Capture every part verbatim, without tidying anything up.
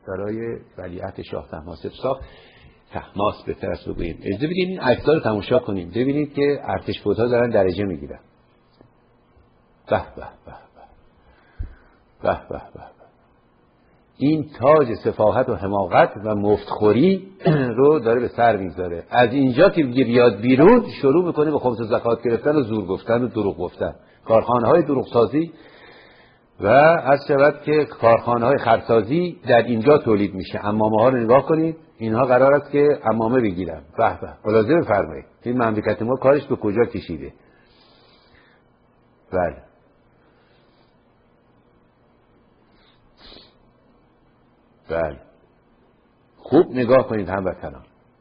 برای ولیعهد شاه طهماسب ساخت. طهماسب بهتر است بگوییم. اجازه بدین این عکس‌ها رو تماشا کنیم ببینید که ارتش فوت‌ها دارن درجه میگیرن. به به به به به به به. این تاج سفاهت و حماقت و مفتخوری رو داره به سر میذاره. از اینجا که بیاد بیرون شروع میکنه به خمس زکات گرفتن و زور گفتن و دروغ گفتن. کارخانه های دروغ سازی و از شود که کارخانه های خرسازی در اینجا تولید میشه. عمامه ها رو نگاه کنید، اینها قرار است که عمامه بگیرن. به به، ملاحظه بفرمایید این مملکت ما کارش به کجا کشیده. بله بله، خوب نگاه کنید هموطنان.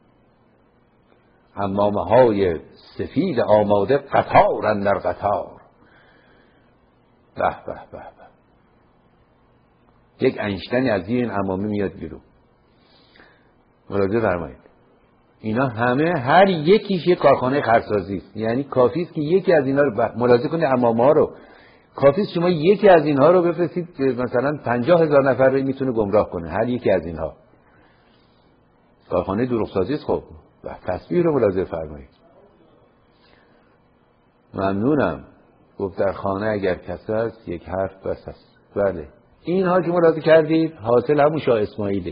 عمامه های سفید آماده قطارن در قطار. به به به به. یک انشتنی از این عمامه میاد بیرون. ملاحظه فرمایید اینا همه هر یکیش یک کارخانه خرسازی است. یعنی کافی است که یکی از اینا رو ملاحظه کنید. عمامه ها رو کافی است شما یکی از اینها رو بفرستید مثلا پنجاه هزار نفر رو میتونه گمراه کنه. هر یکی از اینها کارخانه دروغسازی است. خب و تصویر رو ملاحظه فرمایید. ممنونم. گفت در خانه اگر کس است یک حرف بس است. بله اینها که ملاحظه کردید حاصل همون شاه اسماعیله.